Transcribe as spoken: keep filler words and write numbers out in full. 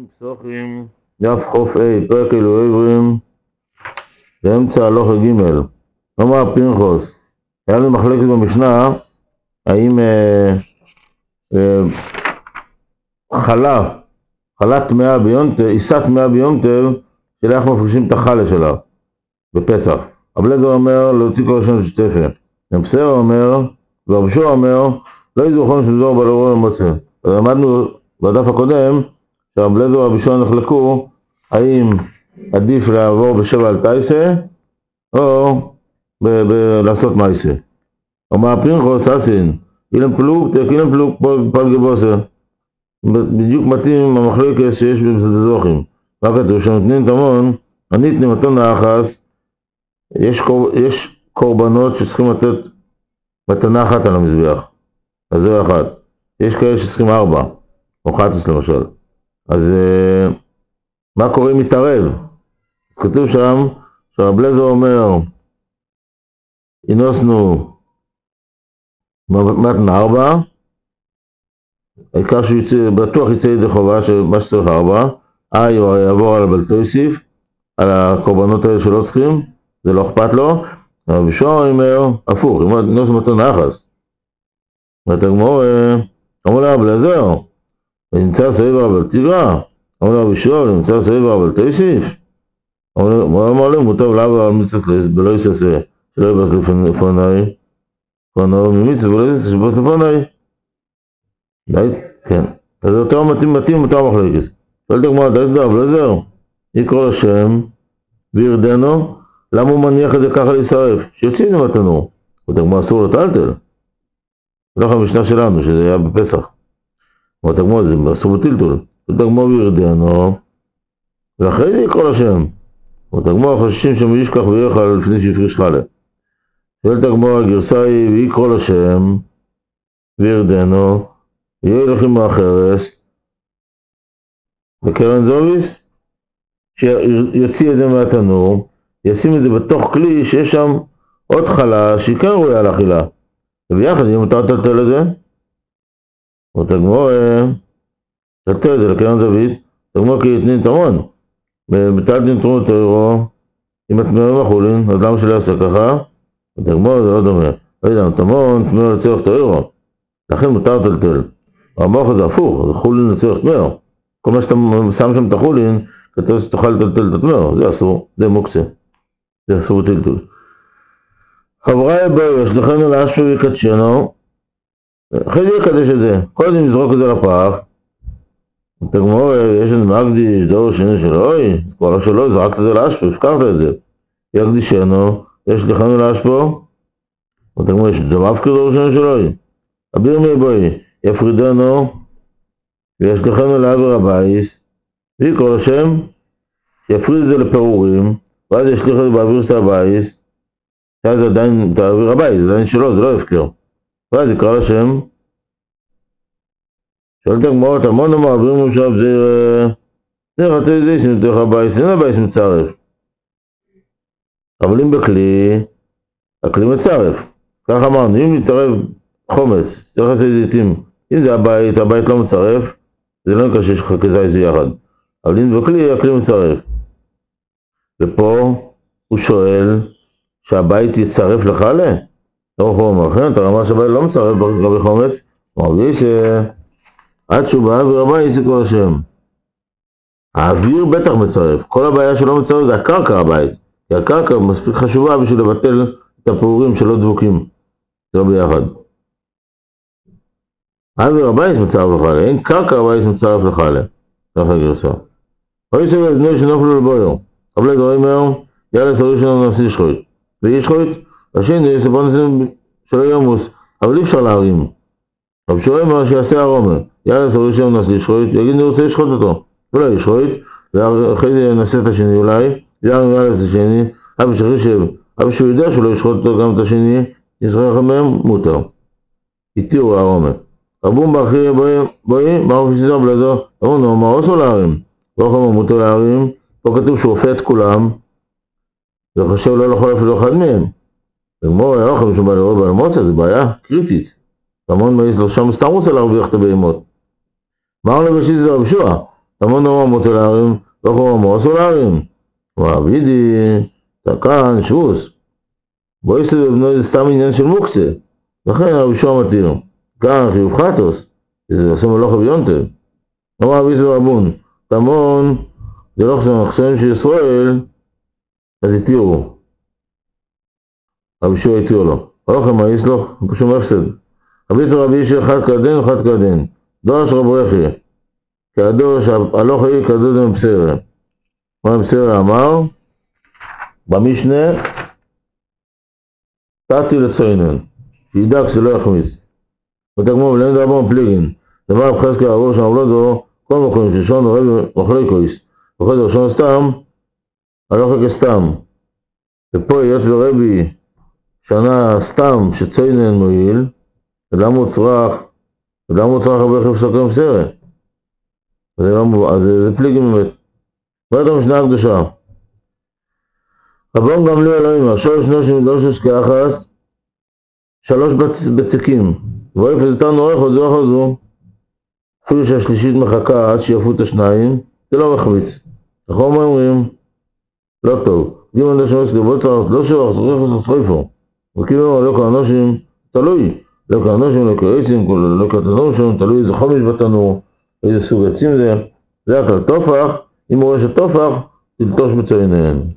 פסוחים, דף חוף A, פרק אלוהי עברים, באמצע הלוך ג'. אמר פנחס, היה לי מחלקת במשנה, האם אה, אה, חלה, חלה טמאה ביום טוב, עיסה טמאה ביום טוב, של איך מפרישים את החלה שלה, בפסח. אבל זה אומר, להוציא כל השם שתפה. נפסר אומר, והרבשו אומר, לא יזוכון שזור בלרוע למוצא. אז למדנו בדף הקודם, שהרבלזו והרבשו נחלקו, האם עדיף לעבור בשבע על תייסה, או ב- ב- לעשות מייסה. אומר פנחס אסין, אילם פלוג, אילם פלוג פלגי בוסר. בדיוק מתאים המחלקת שיש בזוכים. רק כתוב שנותנים תמון, הניתנים מתון האחס, יש, קור, יש קורבנות שצריכים לתת מתנה אחת על המזבח. אז זה אחד. יש כאלה שצריכים ארבע, או חטוס למשל. אז מה קורה אם מתערב? כתוב שם שהרבלזו אומר, אינוסנו מתנה ארבע, העיקר שהוא יצא, בטוח יצא ידי חובה, שמה שצריך ארבע, איי הוא יעבור על הבלטויסיף, על הקורבנות האלה שלא צריכים, זה לא אכפת לו, אבל בשור אומר, הפוך, אם אינוסנו מתנה אחס. ואתה גמור, אמרו לה, בלזר, ונמצא סביב אבל תגרע, אמרו לה, בשור, ונמצא סביב אבל תוסיף. אמרו לה, מוטב לאו על מצוות ולא יססה, שלא יבט לפני, פנו ממצוות ולא יססה שבט לפני. די, כן. אז אותו מתאים, מתאים, אותו מחלקת. שואלת הגמרא, די זה, בלזר, יקרא השם, וירדנו, למה הוא מניח את זה ככה להישרף? שיוצאים עם התנור. ואתה גמרא, אסור לטלטל. לא המשנה שלנו, שזה היה בפסח. ואתה גמור, זה אסור בטלטול. ואתה גמור וירדנו, ואחרי זה יקרא לשם. ואתה גמור, חוששים שם ישכח ויאכל לפני שיפריש חלה. שואלת הגמור, הגרסה היא, ויקרא לשם, וירדנו, יהיה הולכים מהחרס, וקרן זוביס, שיוציא את זה מהתנור, ישים את זה בתוך כלי שיש שם עוד חלה, שהיא כן רואה על אכילה. וביחד, אם אתה תטלטל את זה, ואתה גמור, תטלטל את זה לקרן זווית, אתה גמור כי יתנין תמון, ובטלטין תרומו תאירו, אם התמרים החולין, אז למה שלא יעשה ככה? אתה גמור, זה לא דומה. לא יודע, תמון, תמר לצורך תאירו, לכן מותר תטלטל. המוח הזה הפוך, זה חולין לצורך תמר. כל מה שאתה שם שם את החולין, כתוב שתוכל לטלטל את התמר, זה אסור, זה מוקצה. זה אסור טלטול. חברי בואו, יש לכנו לאשפו ויקדשנו, אחרי זה יקדש את זה, קודם נזרוק את זה לפח, אתה גמור, יש את מקדיש, דור שני של אוי, כבר שלא, זרקת את זה לאשפו, הפקרת את זה, יקדישנו, יש לכנו לאשפו, אתה גמור, יש את זה מפקר דור שני של אוי, אביר מי בואי, יפרידנו, ויש לכנו לעבר הבייס, ויקרא לשם, יפריד את זה לפירורים, ואז יש לכנו באוויר את הבייס, אז עדיין, את האוויר הבייס, זה עדיין שלו, זה לא יפקר. ואז יקרא לשם, שואלת הגמרות, המון המעבירים עכשיו, זה זה חצי זה שנתוך הבייס, אין הבייס מצרף. אבל אם בכלי, הכלי מצרף. כך אמרנו, אם נתערב חומץ, צריך לעשות זיתים, אם זה הבית, הבית לא מצרף, זה לא נקרא שיש כזי זה יחד. אבל אם בכלי, הכלי מצרף. ופה הוא שואל, שהבית יצרף לחלה? לא חומר, כן, אתה רמה שהבית לא מצרף לגבי חומץ, הוא מרגיש שעד שהוא באוויר הבית יקרא השם. האוויר בטח מצרף, כל הבעיה שלא מצרף זה הקרקע הבית, כי הקרקע מספיק חשובה בשביל לבטל את הפעורים שלא דבוקים, זה לא ביחד. האוויר הבית מצרף לחלה, אין קרקע הבית מצרף לחלה, ככה גרסה. אוי סבל בני שנופלו לבויר, אבל לדברים היום, יאללה סורי שלנו נעשי שחוית, ויש שחוית, השני סבון נסים שלא ימוס, אבל אי אפשר להרים. אבל שואל מה שיעשה הרומה, יאללה סורי שלנו נעשי שחוית, יגיד אני רוצה לשחוט אותו, אולי ישחוית, ואחרי זה נעשה את השני אולי, יאללה יאללה את השני, אבל שחושב, אבל שהוא יודע שלא ישחוט אותו גם את השני, ישחוט מהם מותר. איתירו הרומה. רבום באחרי בואי, מה הוא פסיסו בלזו, אמרו מה עושו להרים? לא חומר מותר להרים, פה כתוב שהוא הופע את כולם, וחושב לא לכל אפילו אחד מהם. וגמור היה לכם שבא לראות בהלמוצה, זה בעיה קריטית. המון מייס לא שם סתם רוצה להרוויח את הבהמות. מה עולה בשיט זה רב שועה? המון נורא מוטלרים, לא קורא מור סולרים. ועבידי, תקן, שוס. בו יש לבנו זה סתם עניין של מוקצה. לכן הראשון מתיר. כאן חיוב חטוס, זה עושה מלוכה ביונטב. אמר אביס ורבון, תמון, זה לא חסם של ישראל, אז התירו. רבי שור התיר לו. הלוך מה יש לו? הוא פשוט מפסד. אביס ורבי של חד קדן וחד קדן. דורש רב רכי. כהדור שהלוך היא כדור זה מבשרה. מה מבשרה אמר? במשנה, תעתי לציינן. שידאג שלא יחמיץ. ותגמור ולאין דרבון פליגין. דבר בחזקה הראש שאמר לו זו, כל מקום ששון רבי מחלי קויס. וכל זה ראשון סתם, הלוך כסתם. ופה היות ורבי שנה סתם שציינן מועיל, ולמה הוא צריך, ולמה הוא צריך הרבה חפסוקי מבשרה? אז זה פליגין באמת. ועד המשנה הקדושה. רבון גם לי אלוהים, השורש נושים דושש כאחס, שלוש בצקים, ואיפה זה תן נורך עוד זו אחר זו, אפילו שהשלישית מחכה עד שיפו את השניים, זה לא מחמיץ. אנחנו אומרים, לא טוב, אם אני שומע סגבות צרות, לא שורח, צריך לעשות חריפו. וכאילו, לא כאן נושים, תלוי, לא כאן נושים, לא כעצים, לא כאן נושים, תלוי איזה חומש בתנור, איזה סוג עצים זה, זה רק על תופח, אם הוא רואה שתופח, תלטוש מצוינן.